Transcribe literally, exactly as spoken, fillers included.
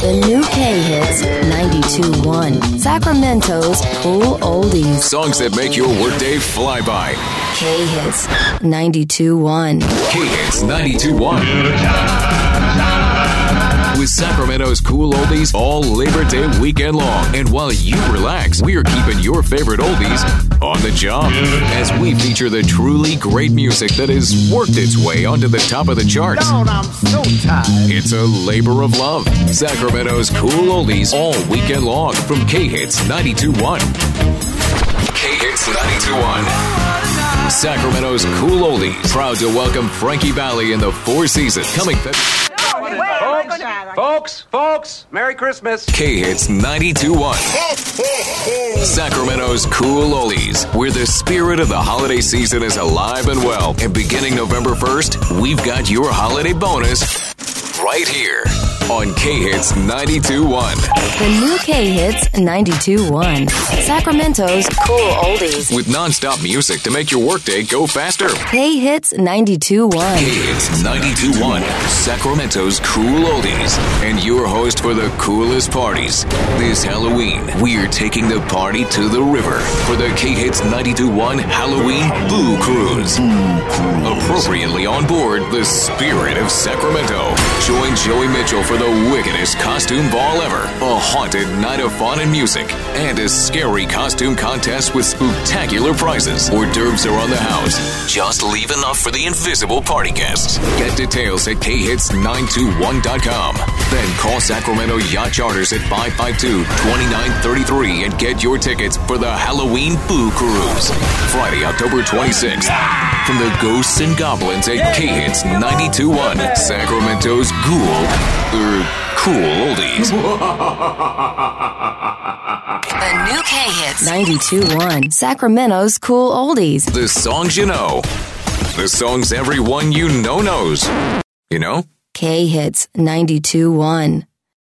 The new K-Hits ninety-two point one. Sacramento's Cool Oldies. Songs that make your workday fly by. K-Hits ninety-two point one. K-Hits ninety-two point one. With Sacramento's Cool Oldies all Labor Day weekend long. And while you relax, we're keeping your favorite oldies on the job as we feature the truly great music that has worked its way onto the top of the charts. Lord, I'm so tired. It's a labor of love. Sacramento's Cool Oldies all weekend long from K-Hits ninety-two point one. K-Hits ninety-two point one. Sacramento's Cool Oldies. Proud to welcome Frankie Valli in the Four Seasons. Coming February. Folks, folks, folks, Merry Christmas. K-Hits ninety-two point one. Sacramento's Cool Oldies, where the spirit of the holiday season is alive and well. And beginning November first, we've got your holiday bonus right here on K-Hits ninety-two point one. The new K-Hits ninety-two point one. Sacramento's Cool Oldies. With non-stop music to make your workday go faster. K-Hits ninety-two point one. K-Hits ninety-two point one. Sacramento's Cool Oldies. And your host for the coolest parties. This Halloween, we're taking the party to the river for the K-Hits ninety-two point one Halloween Boo Cruise. Appropriately on board, the spirit of Sacramento. Join Joey Mitchell for the wickedest costume ball ever. A haunted night of fun and music. And a scary costume contest with spectacular prizes. Hors d'oeuvres are on the house. Just leave enough for the invisible party guests. Get details at K hits nine two one dot com. Then call Sacramento Yacht Charters at five five two, two nine three three and get your tickets for the Halloween Boo Cruise. Friday, October twenty-sixth. From the Ghosts and Goblins at K-Hits ninety-two point one. Sacramento's Ghoul, er, Cool Oldies. The new K-Hits ninety-two point one. Sacramento's Cool Oldies. The songs you know. The songs everyone you know knows. You know? K-Hits ninety-two point one.